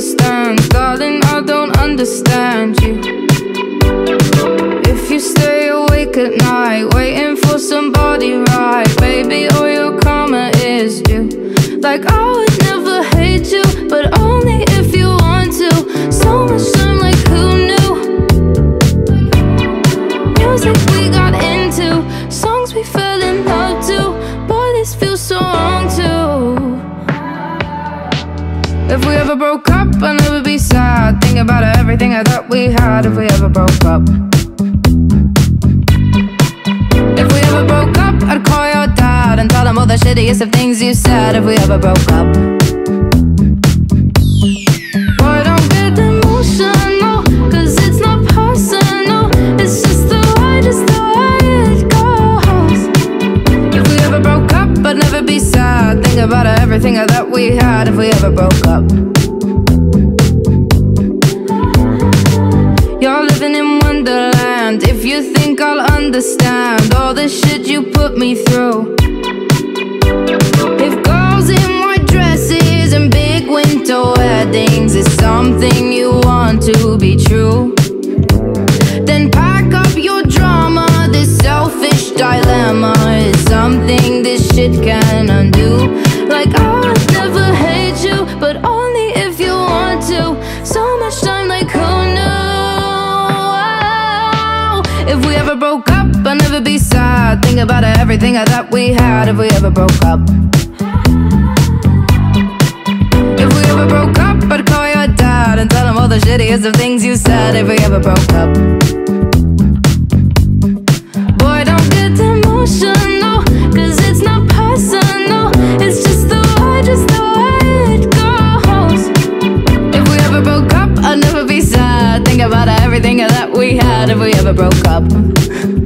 understands. Darling, I don't understand you. If you stay awake at night, waiting for somebody right, baby, all your karma is due. Like I would never hate you, but only if you want to. So much time, like who knew? Music we got into, songs we fell in love to. Boy, this feels so wrong too. If we ever broke up, I'd never be sad. Think about everything I thought we had. If we ever broke up, if we ever broke up, I'd call your dad and tell him all the shittiest of things you said. If we ever broke up, boy, don't get emotional, cause it's not personal. It's just the way it goes. If we ever broke up, I'd never be sad. Think about everything I thought we had. If we ever broke up, you're living in Wonderland. If you think I'll understand all the shit you put me through. If girls in white dresses and big winter weddings is something you want to be true, then pack up your drama. This selfish dilemma is something this shit can undo. Like I'll never hate you, but only if you want to. So much time, like who knew? If we ever broke up, I'd never be sad. Think about everything I thought we had. If we ever broke up, if we ever broke up, I'd call your dad and tell him all the shittiest of things you said. If we ever broke up, boy, don't get emotional, cause it's not personal. It's just the way it goes. If we ever broke up, I'd never be sad. Think about everything that we had. If we ever broke up.